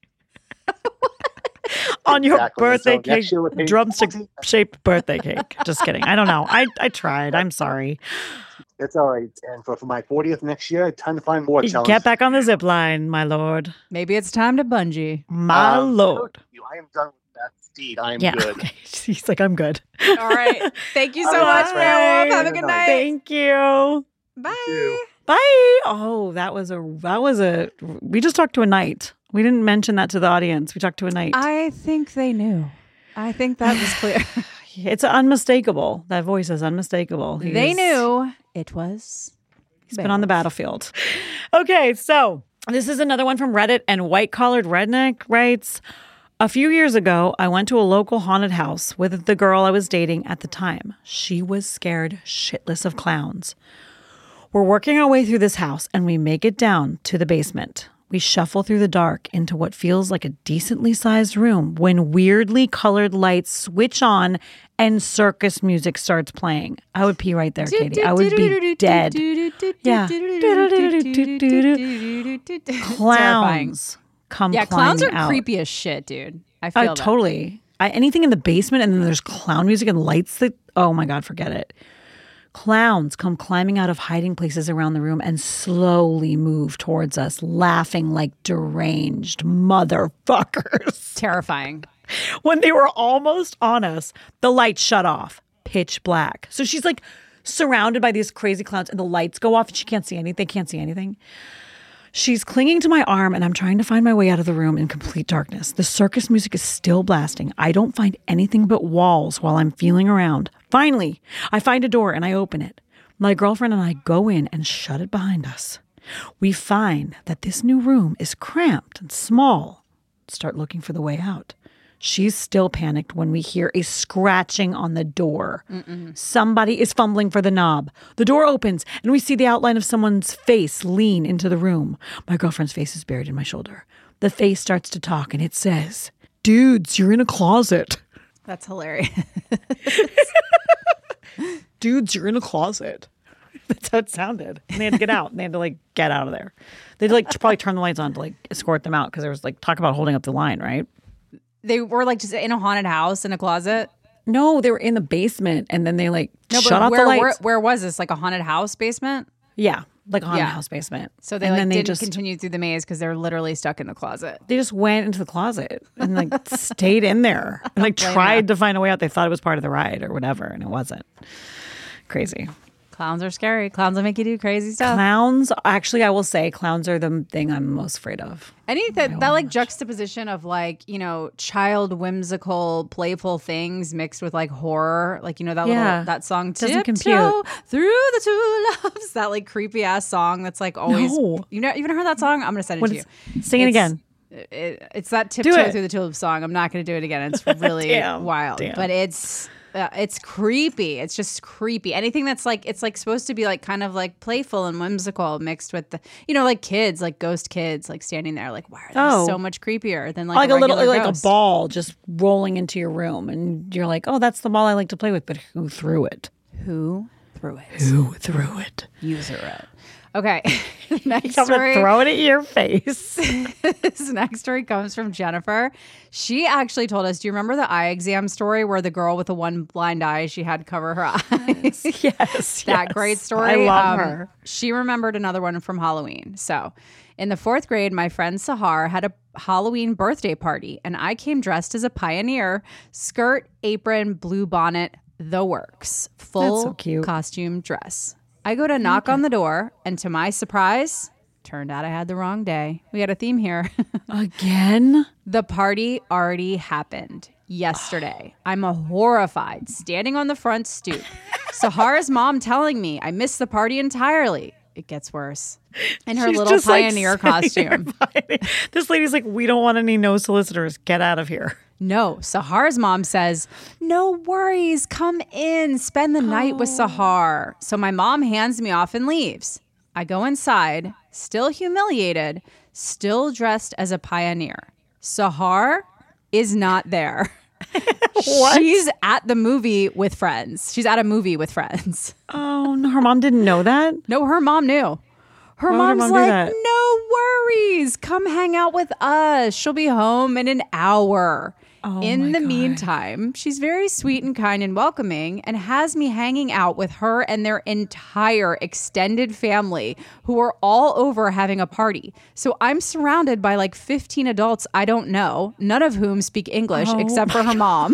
Speaker 1: On your
Speaker 3: Exactly. And
Speaker 1: birthday
Speaker 3: so
Speaker 1: cake,
Speaker 3: next year we're taking-
Speaker 1: drumstick shaped birthday cake. Just kidding. I don't know. I, I tried. I'm sorry.
Speaker 3: It's all right. And for, for my fortieth next year, time to find more challenges.
Speaker 1: Get back on the zip line, my lord.
Speaker 2: Maybe it's time to bungee.
Speaker 1: My
Speaker 3: Um,
Speaker 1: lord.
Speaker 3: You, I am done with that steed. I am
Speaker 1: Yeah.
Speaker 3: good.
Speaker 1: Okay. He's like, I'm good.
Speaker 2: All right. Thank you so
Speaker 3: All right,
Speaker 2: much,
Speaker 1: bye.
Speaker 2: Beowulf. Have a good night.
Speaker 1: Thank you.
Speaker 2: Bye.
Speaker 3: too.
Speaker 1: Bye. Oh, that was a that was a we just talked to a knight. We didn't mention that to the audience. We talked to a knight.
Speaker 2: I think they knew. I think that was clear.
Speaker 1: It's unmistakable. That voice is unmistakable.
Speaker 2: they
Speaker 1: He's-
Speaker 2: knew it was.
Speaker 1: He's been on the battlefield. Okay, so this is another one from Reddit, and White Collared Redneck writes, a few years ago, I went to a local haunted house with the girl I was dating at the time. She was scared shitless of clowns. We're working our way through this house, and we make it down to the basement. We shuffle through the dark into what feels like a decently sized room when weirdly colored lights switch on and circus music starts playing. I would pee right there, Katie. I would be dead. Yeah. Clowns come
Speaker 2: Yeah, clowns are
Speaker 1: climbing out.
Speaker 2: creepy as shit, dude. I feel
Speaker 1: Oh,
Speaker 2: that.
Speaker 1: totally. I, anything in the basement, and then there's clown music and lights that, oh my God, forget it. Clowns come climbing out of hiding places around the room and slowly move towards us, laughing like deranged motherfuckers.
Speaker 2: Terrifying.
Speaker 1: When they were almost on us, the lights shut off, pitch black. So she's like surrounded by these crazy clowns, and the lights go off, and she can't see anything, can't see anything. She's clinging to my arm, and I'm trying to find my way out of the room in complete darkness. The circus music is still blasting. I don't find anything but walls while I'm feeling around. Finally, I find a door, and I open it. My girlfriend and I go in and shut it behind us. We find that this new room is cramped and small. Start looking for the way out. She's still panicked when we hear a scratching on the door. Mm-mm. Somebody is fumbling for the knob. The door opens, and we see the outline of someone's face lean into the room. My girlfriend's face is buried in my shoulder. The face starts to talk, and it says, "Dudes, you're in a closet.
Speaker 2: That's hilarious.
Speaker 1: Dudes, you're in a closet." That's how it sounded. And they had to get out. And they had to, like, get out of there. They'd, like, probably turn the lights on to, like, escort them out because there was, like, talk about holding up the line, right?
Speaker 2: They were like just in a haunted house in a closet.
Speaker 1: No, they were in the basement, and then they like
Speaker 2: No,
Speaker 1: shut
Speaker 2: but
Speaker 1: off
Speaker 2: where,
Speaker 1: the lights.
Speaker 2: where where was this? Like a haunted house basement?
Speaker 1: Yeah, like on
Speaker 2: Yeah.
Speaker 1: a house basement.
Speaker 2: So they
Speaker 1: and
Speaker 2: like
Speaker 1: then they
Speaker 2: didn't
Speaker 1: just
Speaker 2: continue through the maze because they're literally stuck in the closet.
Speaker 1: they just went into the closet and like stayed in there and like
Speaker 2: blame
Speaker 1: tried
Speaker 2: them.
Speaker 1: to find a way out. They thought it was part of the ride or whatever, and it wasn't. Crazy.
Speaker 2: Clowns are scary. Clowns will make you do crazy stuff.
Speaker 1: Clowns, actually, I will say clowns are the thing I'm most afraid of.
Speaker 2: Any that, that like juxtaposition of like, you know, child whimsical, playful things mixed with like horror, like, you know, that
Speaker 1: Yeah.
Speaker 2: little that song
Speaker 1: Doesn't
Speaker 2: Tiptoe Through the Two Loves, that like creepy ass song that's like always
Speaker 1: No.
Speaker 2: you know you haven't heard that song? I'm gonna send it
Speaker 1: What
Speaker 2: to
Speaker 1: is-
Speaker 2: you.
Speaker 1: Sing it
Speaker 2: It's-
Speaker 1: again.
Speaker 2: It, it's that
Speaker 1: Do
Speaker 2: Tiptoe
Speaker 1: it.
Speaker 2: Through the Tulips song. I'm not gonna do it again. It's really
Speaker 1: Damn.
Speaker 2: wild.
Speaker 1: Damn.
Speaker 2: But it's uh, it's creepy. It's just creepy. Anything that's like it's like supposed to be like kind of like playful and whimsical mixed with the you know like kids like ghost kids like standing there like why are they
Speaker 1: Oh.
Speaker 2: so much creepier than like,
Speaker 1: Like,
Speaker 2: a,
Speaker 1: a little,
Speaker 2: regular
Speaker 1: like
Speaker 2: ghost?
Speaker 1: a ball just rolling into your room, and you're like, "Oh, that's the ball I like to play with." But who threw it?
Speaker 2: Who threw it?
Speaker 1: Who threw it?
Speaker 2: You threw it. Okay. Next
Speaker 1: I'm gonna
Speaker 2: story.
Speaker 1: throw it at your face.
Speaker 2: This next story comes from Jennifer. She actually told us, do you remember the eye exam story where the girl with the one blind eye, she had to cover her eyes?
Speaker 1: yes,
Speaker 2: That
Speaker 1: yes.
Speaker 2: great story.
Speaker 1: I love
Speaker 2: Um,
Speaker 1: her.
Speaker 2: She remembered another one from Halloween. So in the fourth grade, my friend Sahar had a Halloween birthday party, and I came dressed as a pioneer, skirt, apron, blue bonnet, the works. Full
Speaker 1: so cute.
Speaker 2: costume dress. I go to knock on the door, and to my surprise, turned out I had the wrong day. We had a theme here.
Speaker 1: Again?
Speaker 2: The party already happened yesterday. I'm horrified, standing on the front stoop. Sahara's mom telling me I missed the party entirely. It gets worse. In her
Speaker 1: She's
Speaker 2: little
Speaker 1: just, like,
Speaker 2: pioneer
Speaker 1: sitting there
Speaker 2: costume.
Speaker 1: pioneer- This lady's like, "We don't want any no solicitors. Get out of here."
Speaker 2: No, Sahara's mom says, no worries, come in, spend the night with Sahar. So my mom hands me off and leaves. I go inside, still humiliated, still dressed as a pioneer. Sahar is not there.
Speaker 1: What?
Speaker 2: She's at the movie with friends. She's at a movie with friends.
Speaker 1: Oh no, her mom didn't know that.
Speaker 2: No, her mom knew. Her
Speaker 1: Why would her
Speaker 2: mom's
Speaker 1: mom do
Speaker 2: like,
Speaker 1: that?
Speaker 2: no worries. Come hang out with us. She'll be home in an hour.
Speaker 1: Oh
Speaker 2: in
Speaker 1: my
Speaker 2: the
Speaker 1: God.
Speaker 2: meantime, she's very sweet and kind and welcoming and has me hanging out with her and their entire extended family who are all over having a party. So I'm surrounded by like fifteen adults I don't know, none of whom speak English
Speaker 1: Oh
Speaker 2: except for her mom.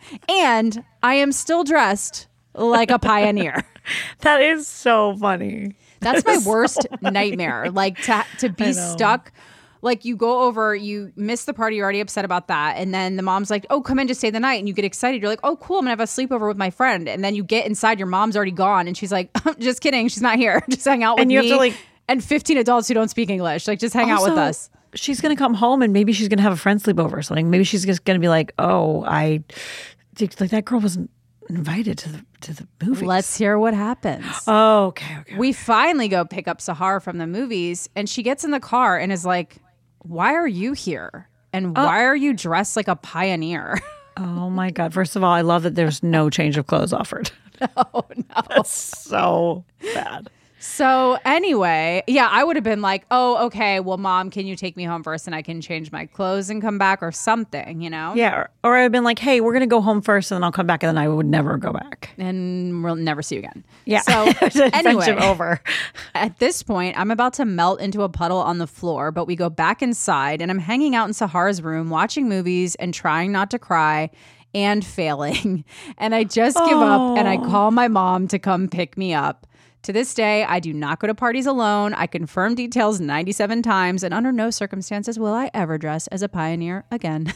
Speaker 2: And I am still dressed like a pioneer.
Speaker 1: That is so funny.
Speaker 2: That's my worst nightmare. Like to to
Speaker 1: I
Speaker 2: be
Speaker 1: know.
Speaker 2: stuck. Like you go over, you miss the party, you're already upset about that. And then the mom's like, oh, come in to stay the night. And you get excited. You're like, oh, cool, I'm gonna have a sleepover with my friend. And then you get inside, your mom's already gone. And she's like, just kidding, she's not here. Just hang out with
Speaker 1: And you
Speaker 2: me.
Speaker 1: have to, like-
Speaker 2: and fifteen adults who don't speak English. Like just hang out with
Speaker 1: Also,
Speaker 2: us.
Speaker 1: She's gonna come home and maybe she's gonna have a friend sleep over or something. Maybe she's just gonna be like, "Oh, I like that girl wasn't invited to the to the movies."
Speaker 2: Let's hear what happens.
Speaker 1: Oh, okay, okay.
Speaker 2: We finally go pick up Sahar from the movies, and she gets in the car and is like, why are you here? And why are you dressed like a pioneer?
Speaker 1: Oh my God! First of all, I love that there's no change of clothes offered.
Speaker 2: Oh, no.
Speaker 1: That's so bad.
Speaker 2: So anyway, yeah, I would have been like, oh, okay, well, mom, can you take me home first and I can change my clothes and come back or something, you know?
Speaker 1: Yeah, or, or I've been like, "Hey, we're gonna go home first, and then I'll come back," and then I would never go back.
Speaker 2: And we'll never see you again.
Speaker 1: Yeah.
Speaker 2: So
Speaker 1: Friendship
Speaker 2: anyway,
Speaker 1: over.
Speaker 2: at this point, I'm about to melt into a puddle on the floor, but we go back inside and I'm hanging out in Sahar's room, watching movies and trying not to cry and failing. And I just give up and I call my mom to come pick me up. To this day, I do not go to parties alone. I confirm details ninety-seven times, and under no circumstances will I ever dress as a pioneer again.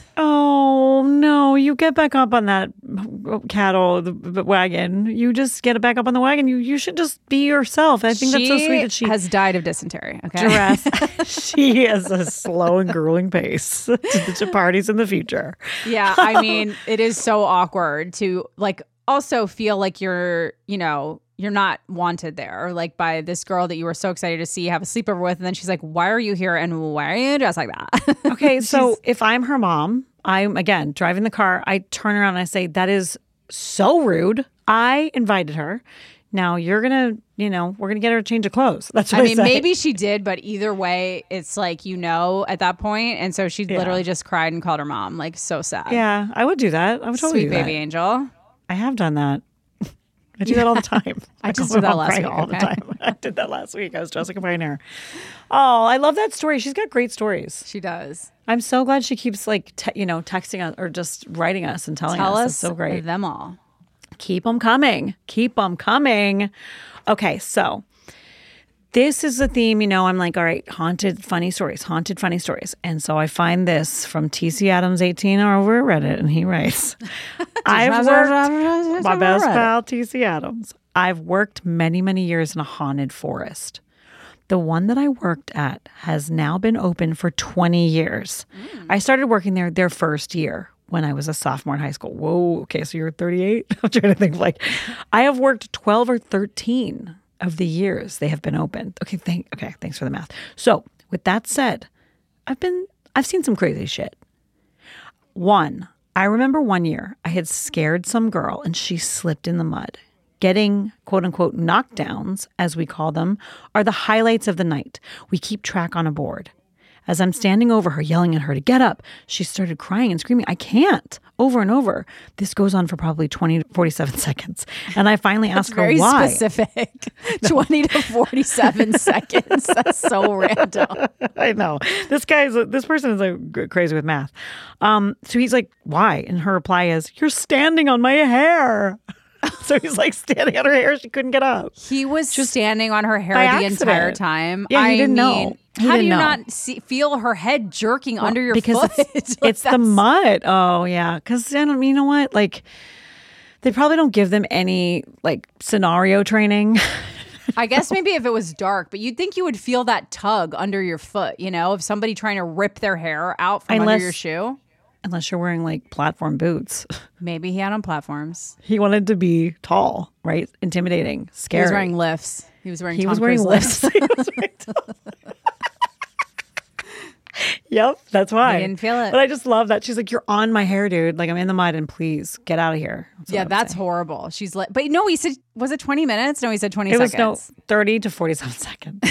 Speaker 1: Oh no! You get back up on that cattle the, the wagon. You just get it back up on the wagon. You you should just be yourself. I think that's so sweet that she
Speaker 2: has died of dysentery. Okay,
Speaker 1: dress. She has a slow and grueling pace to, to parties in the future.
Speaker 2: Yeah, I mean, it is so awkward to like also feel like you're, you know, you're not wanted there, or like by this girl that you were so excited to see have a sleepover with, and then she's like, "Why are you here? And why are you dressed like that?"
Speaker 1: Okay, so if I'm her mom, I'm again driving the car. I turn around and I say, "That is so rude. I invited her. Now you're gonna, you know, we're gonna get her a change of clothes." That's what
Speaker 2: I
Speaker 1: I,
Speaker 2: mean,
Speaker 1: say.
Speaker 2: maybe she did, but either way, it's like, you know, at that point, and so she
Speaker 1: Yeah.
Speaker 2: literally just cried and called her mom, like so sad.
Speaker 1: Yeah, I would do that. I would totally
Speaker 2: Sweet
Speaker 1: do that.
Speaker 2: baby angel.
Speaker 1: I have done that. I do that all the time.
Speaker 2: I just
Speaker 1: call
Speaker 2: did
Speaker 1: my
Speaker 2: that
Speaker 1: mom
Speaker 2: last
Speaker 1: crying
Speaker 2: week,
Speaker 1: all the
Speaker 2: okay?
Speaker 1: time. I did that last week. I was dressing a pioneer. Oh, I love that story. She's got great stories.
Speaker 2: She does.
Speaker 1: I'm so glad she keeps like, te- you know, texting us or just writing us and telling
Speaker 2: Tell
Speaker 1: us.
Speaker 2: us
Speaker 1: It's so great.
Speaker 2: them all.
Speaker 1: Keep them coming. Keep them coming. Okay, so this is the theme, you know, I'm like, all right, haunted funny stories, haunted funny stories. And so I find this from T C Adams eighteen over at Reddit, and he writes, I've worked, my best pal, T C Adams, I've worked many, many years in a haunted forest. The one that I worked at has now been open for twenty years. Mm. I started working there their first year when I was a sophomore in high school. Whoa, okay, so you're thirty-eight? I'm trying to think, like, I have worked twelve or thirteen of the years they have been open. Okay, thank okay, thanks for the math. So with that said, I've been I've seen some crazy shit. One, I remember one year I had scared some girl and she slipped in the mud. Getting quote unquote knockdowns, as we call them, are the highlights of the night. We keep track on a board. As I'm standing over her, yelling at her to get up, she started crying and screaming, I can't, over and over. This goes on for probably twenty to forty-seven seconds. And I finally ask her
Speaker 2: Very
Speaker 1: why.
Speaker 2: specific. twenty to forty-seven seconds. That's so random.
Speaker 1: I know. This guy is, a, this person is like crazy with math. Um, so he's like, why? And her reply is, you're standing on my hair. So he's like standing on her hair. She couldn't get up.
Speaker 2: He was just standing on her hair
Speaker 1: by
Speaker 2: the
Speaker 1: accident.
Speaker 2: entire time.
Speaker 1: Yeah, he
Speaker 2: I
Speaker 1: didn't
Speaker 2: mean,
Speaker 1: know. He
Speaker 2: how
Speaker 1: didn't
Speaker 2: do you
Speaker 1: know.
Speaker 2: not see, feel her head jerking
Speaker 1: Well,
Speaker 2: under your
Speaker 1: because
Speaker 2: foot?
Speaker 1: It's,
Speaker 2: Like,
Speaker 1: it's the
Speaker 2: that's-
Speaker 1: mud. Oh, yeah. Because, I don't, you know what? Like, they probably don't give them any, like, scenario training.
Speaker 2: I guess maybe if it was dark, but you'd think you would feel that tug under your foot, you know, of somebody trying to rip their hair out from
Speaker 1: Unless-
Speaker 2: under your shoe.
Speaker 1: Unless you're wearing, like, platform boots.
Speaker 2: Maybe he had on platforms.
Speaker 1: He wanted to be tall, right? Intimidating, scary.
Speaker 2: He was wearing lifts. He was wearing
Speaker 1: He
Speaker 2: Tom
Speaker 1: was wearing
Speaker 2: Cruise
Speaker 1: lifts. He was wearing Yep, that's why.
Speaker 2: He didn't feel it.
Speaker 1: But I just love that. She's like, you're on my hair, dude. Like, I'm in the mud and please get out of here. That's what I
Speaker 2: Yeah,
Speaker 1: would
Speaker 2: that's
Speaker 1: say.
Speaker 2: horrible. She's like, but no, he said, was it twenty minutes? No, he said twenty
Speaker 1: It was
Speaker 2: seconds.
Speaker 1: no thirty to forty-seven seconds.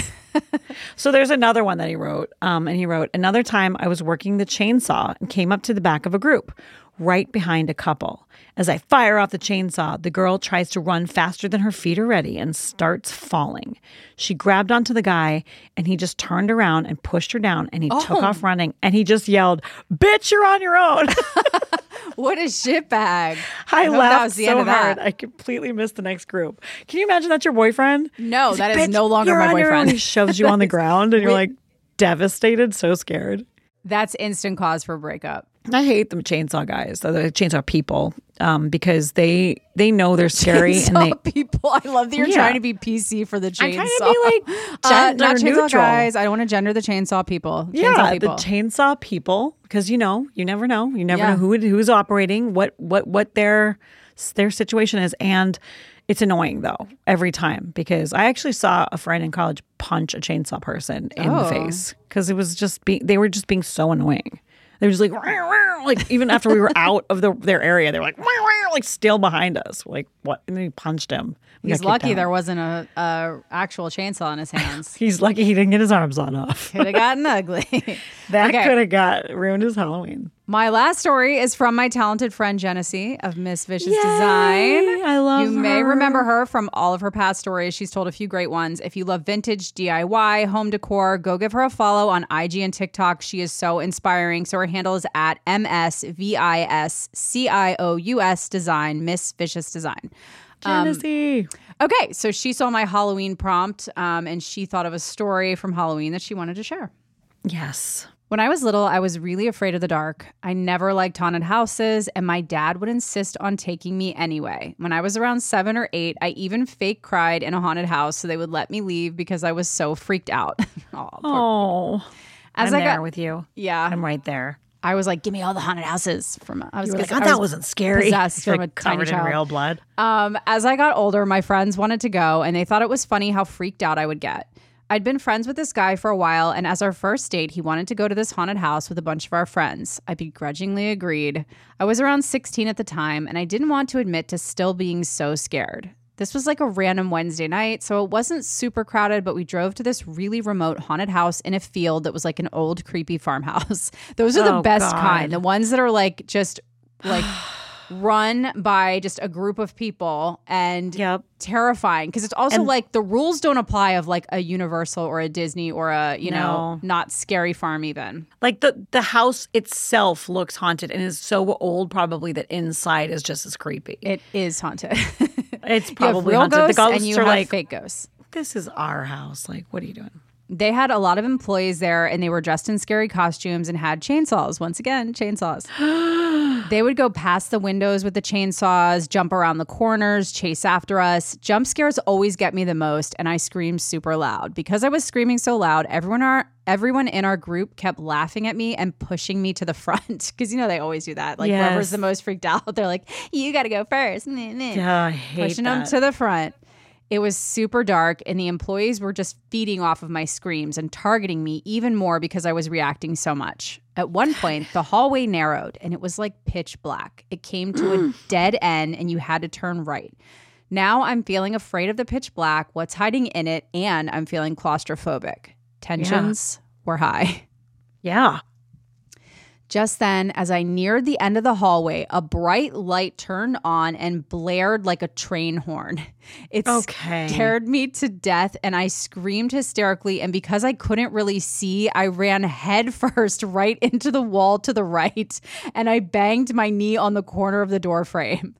Speaker 1: So there's another one that he wrote. Um, and he wrote, another time I was working the chainsaw and came up to the back of a group, right behind a couple. As I fire off the chainsaw, the girl tries to run faster than her feet are ready and starts falling. She grabbed onto the guy and he just turned around and pushed her down and he
Speaker 2: Oh.
Speaker 1: took off running and he just yelled, bitch, you're on your own.
Speaker 2: What a shitbag.
Speaker 1: I,
Speaker 2: hope that
Speaker 1: laughed
Speaker 2: was the
Speaker 1: so
Speaker 2: end of
Speaker 1: hard.
Speaker 2: that.
Speaker 1: I completely missed the next group. Can you imagine that's your boyfriend?
Speaker 2: No,
Speaker 1: He's
Speaker 2: that
Speaker 1: like,
Speaker 2: is
Speaker 1: "Bitch,
Speaker 2: no longer
Speaker 1: you're
Speaker 2: my
Speaker 1: on your own."
Speaker 2: boyfriend.
Speaker 1: He shoves you on the ground and you're
Speaker 2: Wait.
Speaker 1: like devastated, so scared.
Speaker 2: That's instant cause for a breakup.
Speaker 1: I hate the chainsaw guys, the chainsaw people, um, because they they know they're scary and they.
Speaker 2: Chainsaw people. I love that you're
Speaker 1: Yeah.
Speaker 2: trying to be P C for the chainsaw.
Speaker 1: I'm trying to be like
Speaker 2: uh,
Speaker 1: gender
Speaker 2: not chainsaw
Speaker 1: neutral.
Speaker 2: guys. I don't want to gender the chainsaw people. Chainsaw
Speaker 1: Yeah,
Speaker 2: people.
Speaker 1: the chainsaw people, because you know, you never know, you never
Speaker 2: Yeah.
Speaker 1: know who who's operating, what what what their their situation is, and it's annoying though every time because I actually saw a friend in college punch a chainsaw person in the
Speaker 2: Oh.
Speaker 1: face because it was just being they were just being so annoying. They were just like, "Rah, rah," like even after we were out of the, their area, they were like, "Rah, rah," like still behind us. Like what? And then he punched him. We
Speaker 2: He's
Speaker 1: got kicked
Speaker 2: lucky
Speaker 1: out.
Speaker 2: there wasn't a, a actual chainsaw in his hands.
Speaker 1: He's lucky he didn't get his arms on off.
Speaker 2: Could have gotten ugly.
Speaker 1: That
Speaker 2: Okay.
Speaker 1: could have got ruined his Halloween.
Speaker 2: My last story is from my talented friend Genesee of Miss Vicious
Speaker 1: Yay!
Speaker 2: Design.
Speaker 1: I love
Speaker 2: You may
Speaker 1: her.
Speaker 2: remember her from all of her past stories. She's told a few great ones. If you love vintage D I Y, home decor, go give her a follow on I G and TikTok. She is so inspiring. So her handle is at M S V I S C I O U S Design, Miss Vicious Design. Um,
Speaker 1: Genesee.
Speaker 2: Okay, so she saw my Halloween prompt um, and she thought of a story from Halloween that she wanted to share.
Speaker 1: Yes.
Speaker 2: When I was little, I was really afraid of the dark. I never liked haunted houses, and my dad would insist on taking me anyway. When I was around seven or eight, I even fake cried in a haunted house so they would let me leave because I was so freaked out. Aw, poor-
Speaker 1: Oh,
Speaker 2: As
Speaker 1: I'm
Speaker 2: I
Speaker 1: there
Speaker 2: got-
Speaker 1: with you.
Speaker 2: yeah,
Speaker 1: I'm right there.
Speaker 2: I was like, "Give me all the haunted houses." From I was,
Speaker 1: You were like,
Speaker 2: I
Speaker 1: oh,
Speaker 2: was
Speaker 1: that wasn't scary.
Speaker 2: possessed
Speaker 1: You're
Speaker 2: from
Speaker 1: like
Speaker 2: a tiny
Speaker 1: covered in
Speaker 2: child.
Speaker 1: real blood.
Speaker 2: Um, as I got older, my friends wanted to go, and they thought it was funny how freaked out I would get. I'd been friends with this guy for a while, and as our first date, he wanted to go to this haunted house with a bunch of our friends. I begrudgingly agreed. I was around sixteen at the time, and I didn't want to admit to still being so scared. This was like a random Wednesday night, so it wasn't super crowded, but we drove to this really remote haunted house in a field that was like an old, creepy farmhouse. Those are the
Speaker 1: Oh,
Speaker 2: best
Speaker 1: God.
Speaker 2: kind. The ones that are like just like run by just a group of people and
Speaker 1: Yep.
Speaker 2: terrifying because it's also
Speaker 1: And-
Speaker 2: like the rules don't apply of like a Universal or a Disney or a, you know,
Speaker 1: No.
Speaker 2: not Scary Farm even.
Speaker 1: Like the the house itself looks haunted and is so old probably that inside is just as creepy.
Speaker 2: It is haunted.
Speaker 1: It's
Speaker 2: You have
Speaker 1: probably
Speaker 2: real
Speaker 1: haunted.
Speaker 2: ghosts
Speaker 1: the ghosts
Speaker 2: and you
Speaker 1: are
Speaker 2: have
Speaker 1: like,
Speaker 2: fake ghosts.
Speaker 1: this is our house. Like, what are you doing?
Speaker 2: They had a lot of employees there and they were dressed in scary costumes and had chainsaws. Once again, chainsaws. They would go past the windows with the chainsaws, jump around the corners, chase after us. Jump scares always get me the most, and I screamed super loud. Because I was screaming so loud, everyone our everyone in our group kept laughing at me and pushing me to the front. Because, you know, they always do that. Like,
Speaker 1: Yes.
Speaker 2: whoever's the most freaked out, they're like, you got to go first. Meh, meh.
Speaker 1: Yeah, I hate
Speaker 2: Pushing
Speaker 1: that.
Speaker 2: them to the front. It was super dark, and the employees were just feeding off of my screams and targeting me even more because I was reacting so much. At one point, the hallway narrowed, and it was like pitch black. It came to a dead end, and you had to turn right. Now I'm feeling afraid of the pitch black, what's hiding in it, and I'm feeling claustrophobic. Tensions were high.
Speaker 1: Yeah.
Speaker 2: Just then, as I neared the end of the hallway, a bright light turned on and blared like a train horn. It
Speaker 1: Okay.
Speaker 2: scared me to death, and I screamed hysterically. And because I couldn't really see, I ran head first right into the wall to the right, and I banged my knee on the corner of the door frame.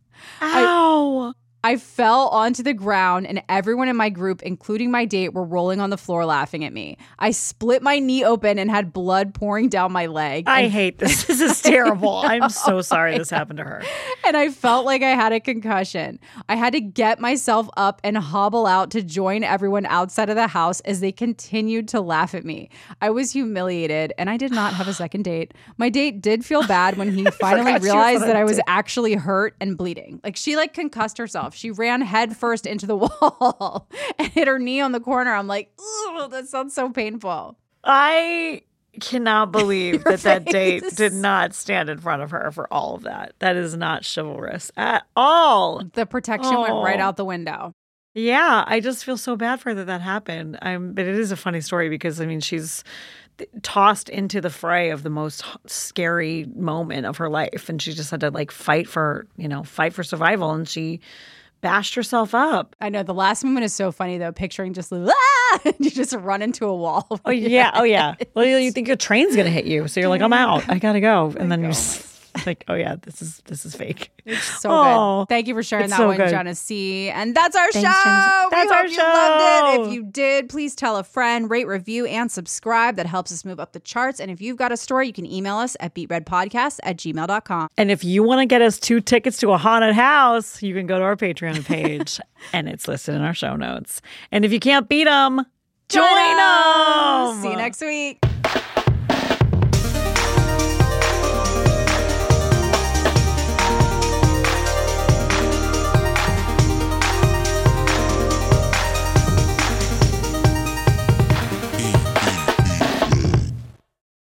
Speaker 1: Ow.
Speaker 2: I fell onto the ground, and everyone in my group, including my date, were rolling on the floor laughing at me. I split my knee open and had blood pouring down my leg.
Speaker 1: I
Speaker 2: and,
Speaker 1: hate this. This is terrible. I'm so sorry this happened to her.
Speaker 2: and I felt like I had a concussion. I had to get myself up and hobble out to join everyone outside of the house as they continued to laugh at me. I was humiliated, and I did not have a second date. My date did feel bad when he finally
Speaker 1: forgot she was
Speaker 2: realized
Speaker 1: on
Speaker 2: that
Speaker 1: a
Speaker 2: I was
Speaker 1: date.
Speaker 2: actually hurt and bleeding. Like, she like concussed herself. She ran head first into the wall and hit her knee on the corner. I'm like, ooh, that sounds so painful.
Speaker 1: I cannot believe
Speaker 2: Your
Speaker 1: that that date
Speaker 2: face.
Speaker 1: did not stand in front of her for all of that. That is not chivalrous at all.
Speaker 2: The protection went right
Speaker 1: Oh.
Speaker 2: out the window.
Speaker 1: Yeah, I just feel so bad for her that that happened. I'm, but it is a funny story because I mean she's tossed into the fray of the most h- scary moment of her life, and she just had to like fight for you know fight for survival, and she bashed herself up.
Speaker 2: I know the last moment is so funny though, picturing just like, ah! and you just run into a wall.
Speaker 1: Oh yeah, oh yeah. Well, you, you think a train's gonna hit you, so you're like, I'm out. I gotta go, and then you're just like, oh yeah, this is this is fake.
Speaker 2: It's so
Speaker 1: Oh,
Speaker 2: good. Thank you for sharing
Speaker 1: it's
Speaker 2: that
Speaker 1: so
Speaker 2: one,
Speaker 1: good.
Speaker 2: Genesee. And that's our
Speaker 1: Thanks,
Speaker 2: show.
Speaker 1: Genesee. That's
Speaker 2: we
Speaker 1: our
Speaker 2: hope you loved it.
Speaker 1: show.
Speaker 2: If you did, please tell a friend, rate, review, and subscribe. That helps us move up the charts. And if you've got a story, you can email us at beatredpodcast at gmail dot com.
Speaker 1: And if you want to get us two tickets to a haunted house, you can go to our Patreon page, and it's listed in our show notes. And if you can't beat them, join them.
Speaker 2: See you next week.